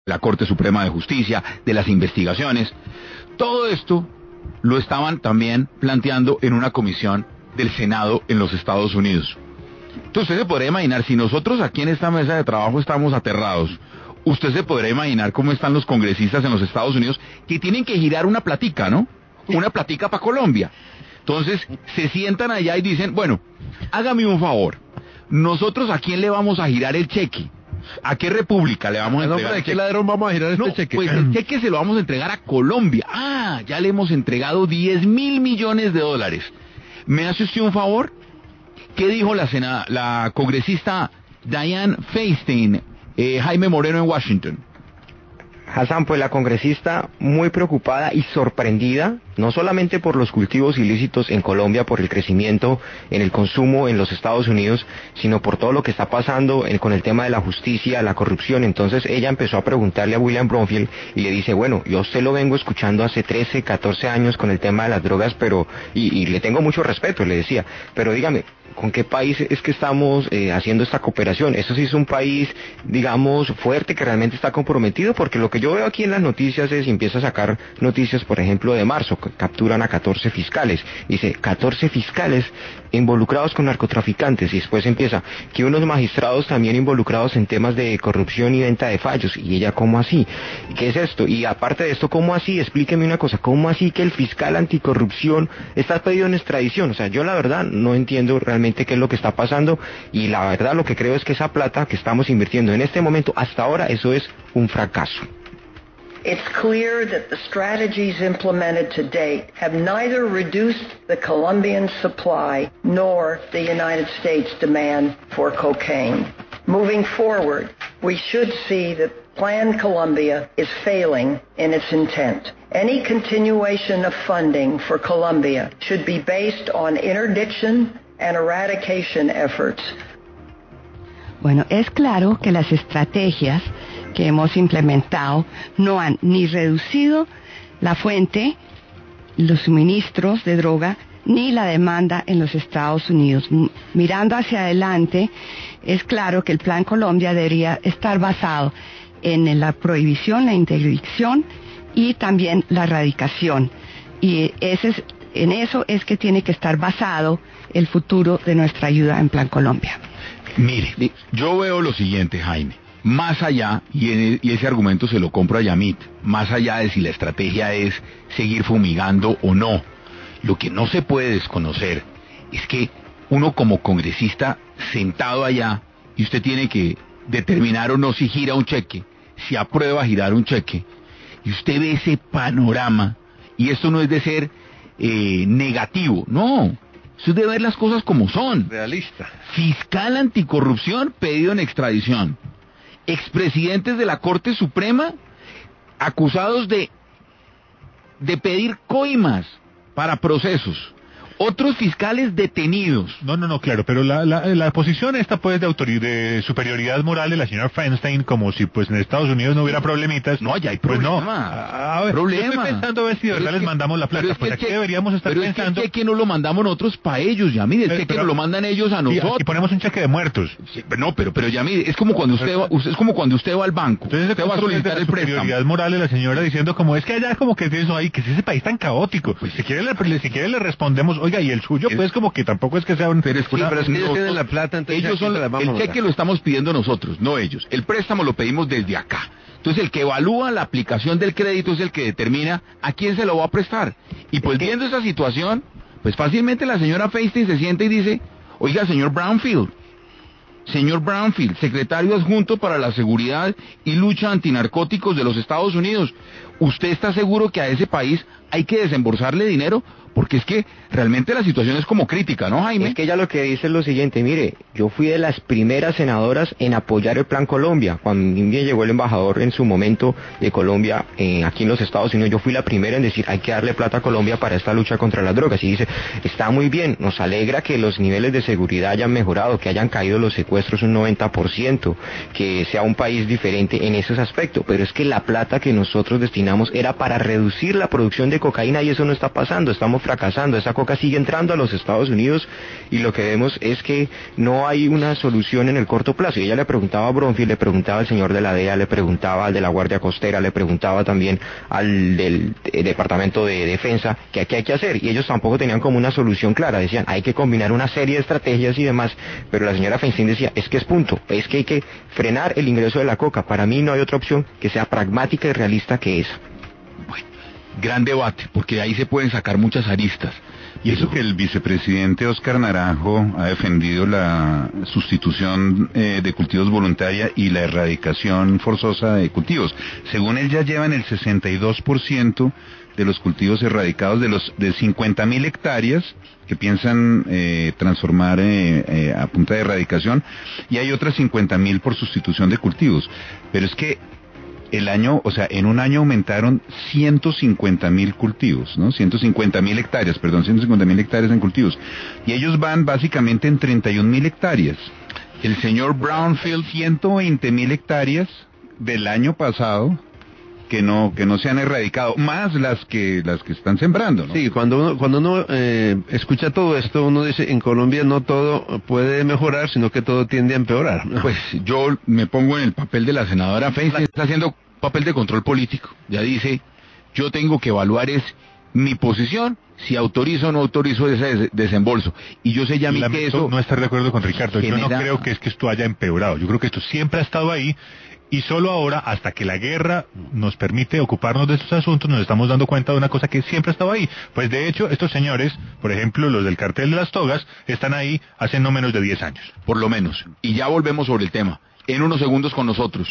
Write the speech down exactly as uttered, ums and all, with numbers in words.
la Corte Suprema de Justicia, de las investigaciones. Todo esto lo estaban también planteando en una comisión del Senado en los Estados Unidos. Entonces usted se podrá imaginar, si nosotros aquí en esta mesa de trabajo estamos aterrados, usted se podrá imaginar cómo están los congresistas en los Estados Unidos, que tienen que girar una platica, ¿no? Una platica para Colombia. Entonces se sientan allá y dicen, bueno, hágame un favor, nosotros ¿a quién le vamos a girar el cheque? ¿A qué república le vamos a entregar el cheque? ¿A qué ladrón vamos a girar este no, cheque? Pues el cheque se lo vamos a entregar a Colombia. Ah, ya le hemos entregado diez mil millones de dólares. ¿Me hace usted un favor? ¿Qué dijo la sena, la congresista Dianne Feinstein, eh, Jaime Moreno en Washington? Hassan, pues la congresista muy preocupada y sorprendida, no solamente por los cultivos ilícitos en Colombia, por el crecimiento en el consumo en los Estados Unidos, sino por todo lo que está pasando en, con el tema de la justicia, la corrupción. Entonces ella empezó a preguntarle a William Bromfield y le dice, bueno, yo se lo vengo escuchando hace trece, catorce años con el tema de las drogas, pero y, y le tengo mucho respeto, le decía, pero dígame, ¿con qué país es que estamos eh, haciendo esta cooperación? Eso sí es un país, digamos, fuerte, que realmente está comprometido, porque lo que yo veo aquí en las noticias es, y empiezo a sacar noticias, por ejemplo, de marzo, que capturan a catorce fiscales, dice, catorce fiscales involucrados con narcotraficantes, y después empieza, que unos magistrados también involucrados en temas de corrupción y venta de fallos, y ella, ¿cómo así? ¿Qué es esto? Y aparte de esto, ¿cómo así? Explíqueme una cosa, ¿cómo así que el fiscal anticorrupción está pedido en extradición? O sea, yo la verdad no entiendo realmente qué es lo que está pasando, y la verdad lo que creo es que esa plata que estamos invirtiendo en este momento, hasta ahora, eso es un fracaso. It's clear that the strategies implemented to date have neither reduced the Colombian supply nor the United States demand for cocaine. Moving forward, we should see that Plan Colombia is failing in its intent. Any continuation of funding for Colombia should be based on interdiction and eradication efforts. Bueno, es claro que las estrategias que hemos implementado no han ni reducido la fuente, los suministros de droga, ni la demanda en los Estados Unidos. Mirando hacia adelante, es claro que el Plan Colombia debería estar basado en la prohibición, la interdicción y también la erradicación. Y ese es, en eso es que tiene que estar basado el futuro de nuestra ayuda en Plan Colombia. Mire, yo veo lo siguiente, Jaime. Más allá, y, en, y ese argumento se lo compro a Yamit, más allá de si la estrategia es seguir fumigando o no, lo que no se puede desconocer es que uno como congresista sentado allá, y usted tiene que determinar o no si gira un cheque, si aprueba girar un cheque, y usted ve ese panorama, y esto no es de ser eh, negativo, no, eso es de ver las cosas como son. Realista. Fiscal anticorrupción pedido en extradición. Expresidentes de la Corte Suprema acusados de de pedir coimas para procesos. Otros fiscales detenidos. No, no, no, claro, pero la, la, la posición esta pues de autoridad, de superioridad moral de la señora Feinstein, como si pues en Estados Unidos no hubiera problemitas. No, ya hay pues problema. No, a, a ver, problema. yo estoy pensando a ver si de verdad les que, mandamos la plata, pues aquí que, deberíamos estar pero pensando. Pero es que el cheque no lo mandamos nosotros para ellos, ya mire, el cheque pero, no lo mandan ellos a nosotros. Y ponemos un cheque de muertos. Sí, no, pero, pero ya mire, es como cuando usted va, es como cuando usted va al banco. Entonces usted va a solicitar el préstamo. Superioridad moral de la señora diciendo como es que allá como que eso ahí, que es ese país tan caótico. Pues si quiere le, si quiere le respondemos, oiga, y el suyo el, pues como que tampoco es que sea un... Pero es que, una, pero es que ellos no, tienen la plata, entonces ellos son, la el cheque lo estamos pidiendo nosotros, no ellos. El préstamo lo pedimos desde acá. Entonces el que evalúa la aplicación del crédito es el que determina a quién se lo va a prestar. Y pues viendo esa situación, pues fácilmente la señora Feinstein se sienta y dice, oiga, señor Brownfield, señor Brownfield, secretario adjunto para la seguridad y lucha antinarcóticos de los Estados Unidos, ¿usted está seguro que a ese país hay que desembolsarle dinero? Porque es que realmente la situación es como crítica, ¿no, Jaime? Es que ella lo que dice es lo siguiente, mire, yo fui de las primeras senadoras en apoyar el Plan Colombia. Cuando llegó el embajador en su momento de Colombia eh, aquí en los Estados Unidos, yo fui la primera en decir, hay que darle plata a Colombia para esta lucha contra las drogas. Y dice, está muy bien, nos alegra que los niveles de seguridad hayan mejorado, que hayan caído los secuestros un noventa por ciento, que sea un país diferente en esos aspectos, pero es que la plata que nosotros destinamos era para reducir la producción de cocaína y eso no está pasando, estamos fracasando, esa coca sigue entrando a los Estados Unidos y lo que vemos es que no hay una solución en el corto plazo. Y ella le preguntaba a Bromfield, le preguntaba al señor de la D E A, le preguntaba al de la Guardia Costera, le preguntaba también al del eh, Departamento de Defensa, que qué hay que hacer, y ellos tampoco tenían como una solución clara, decían, hay que combinar una serie de estrategias y demás, pero la señora Feinstein decía, es que es punto, es que hay que frenar el ingreso de la coca, para mí no hay otra opción que sea pragmática y realista que esa. Bueno, gran debate, porque ahí se pueden sacar muchas aristas. Y eso que el vicepresidente Óscar Naranjo ha defendido la sustitución eh, de cultivos voluntaria y la erradicación forzosa de cultivos. Según él ya llevan el sesenta y dos por ciento de los cultivos erradicados de los de cincuenta mil hectáreas que piensan eh, transformar eh, eh, a punta de erradicación, y hay otras cincuenta mil por sustitución de cultivos. Pero es que el año, o sea, en un año aumentaron ciento cincuenta mil cultivos, ¿no? ciento cincuenta mil hectáreas, perdón, ciento cincuenta mil hectáreas en cultivos. Y ellos van básicamente en treinta y un mil hectáreas. El señor Brownfield, ciento veinte mil hectáreas del año pasado que no que no se han erradicado, más las que las que están sembrando, ¿no? Sí, cuando uno cuando uno eh, escucha todo esto, uno dice, en Colombia no todo puede mejorar, sino que todo tiende a empeorar, ¿no? Pues yo me pongo en el papel de la senadora Feinstein, está haciendo papel de control político. Ya dice, yo tengo que evaluar es mi posición, si autorizo o no autorizo ese des desembolso. Y yo sé ya a mí que eso... no estar de acuerdo con Ricardo, genera... yo no creo que es que esto haya empeorado, yo creo que esto siempre ha estado ahí. Y solo ahora, hasta que la guerra nos permite ocuparnos de estos asuntos, nos estamos dando cuenta de una cosa que siempre estaba ahí. Pues de hecho, estos señores, por ejemplo, los del cartel de las togas, están ahí hace no menos de diez años. Por lo menos. Y ya volvemos sobre el tema. En unos segundos con nosotros.